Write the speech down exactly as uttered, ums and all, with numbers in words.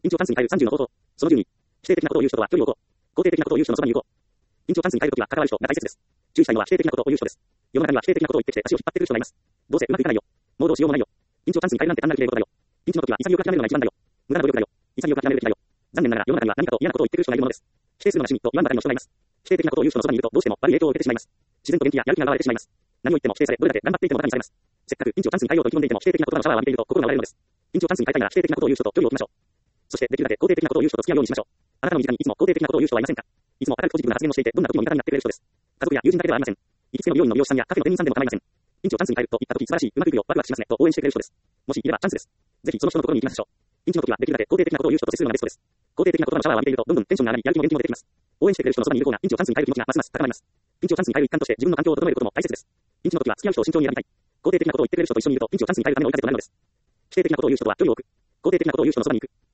院長チャンスに変えるさんじゅうの方法。そのじゅうに、否定的なことを言う人とは距離を置こう。肯定的なことを言う人のそばに行こう。院長チャンスに変えるときは関わる人が大切です。注意したいのは否定的なことを言う人です。世の中には否定的なことを言ってきて足を引っ張ってくる人がいます。どうせうまくいかないよ。もうどうしようもないよ。院長チャンスに変えるなんて単なる綺麗事だよ。ピンチの時は潔く諦めるのが一番だよ。無駄な努力だよ。潔く諦めるべきだよ。残念ながら世の中には何かと嫌なことを言ってくる人がいるものです。否定するのが趣味と言わんばかりの人がいます。否定的なことを言う人のそばにいるとどうしても悪い影響を受けてしまいます。自然と元気ややる気が奪われてしまいます。何を言っても否定され、どれだけ頑張っていても馬鹿にされます。せっかく院長チャンスに変えようと意気込んでいても否定的な言葉のシャワーを浴びていると心が折れるのです。院長チャンスに変えたいなら否定的なことを言う人と距離を置きましょう。そしてできるだけ肯定的なことを言う人と付き合うようにしましょう。あなたの身近にいつも肯定的なことを言う人はいませんか？いつも明るくポジティブな発言をしていてどんな時も味方になってくれる人です。家族や友人だけではありません。行きつけの美容院の美容師さんやカフェの店員さんでも構いません。院長チャンスに変えると言った時素晴らしい、うまくいくよ、ワクワクしますねと応援してくれる人です。もしいればチャンスです。ぜひその人のところに行きましょう。ピンチの時はできるだけ肯定的なことを言う人と接するのがベストです。肯定的な言葉のシャワーを浴びているとどんどんテンションが上がり、やる気も元気も出てきます。応援してくれる人のそばにいる方が院長チャンスに変える気持ちがますます高まります。院長チャンスに変える一環として自分の環境を整えることも大切です。ピンチの時は付き合う人を慎重に選びたい。肯定的なことを言ってくれる人と一緒にいると院長チャンスに変えるための追い風となるのです。否定的なことを言う人とは距離を置く。肯定的なことを言う人のそばに行く。